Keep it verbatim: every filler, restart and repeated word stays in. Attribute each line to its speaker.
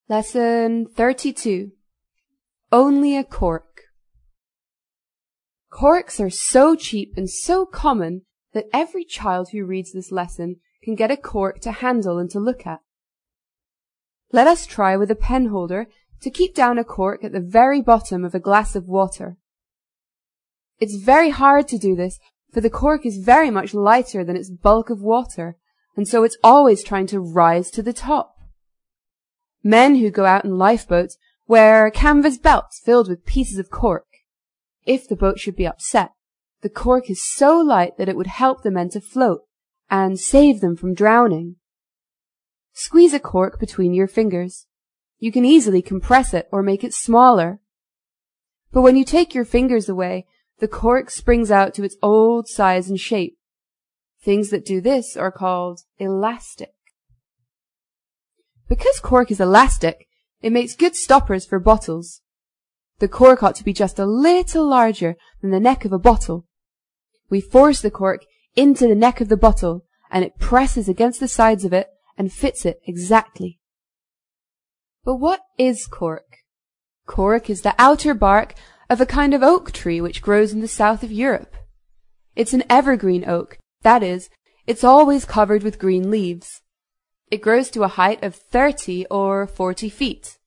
Speaker 1: Lesson thirty-two. Only a cork. Corks are so cheap and so common that every child who reads this lesson can get a cork to handle and to look at. Let us try with a pen holder to keep down a cork at the very bottom of a glass of water. It's very hard to do this, for the cork is very much lighter than its bulk of water, and so it's always trying to rise to the top. Men who go out in lifeboats wear canvas belts filled with pieces of cork. If the boat should be upset, the cork is so light that it would help the men to float and save them from drowning. Squeeze a cork between your fingers. You can easily compress it or make it smaller. But when you take your fingers away, the cork springs out to its old size and shape. Things that do this are called elastic. Because cork is elastic, it makes good stoppers for bottles. The cork ought to be just a little larger than the neck of a bottle. We force the cork into the neck of the bottle, and it presses against the sides of it and fits it exactly. But what is cork? Cork is the outer bark of a kind of oak tree which grows in the south of Europe. It's an evergreen oak, that is, it's always covered with green leaves. It grows to a height of thirty or forty feet.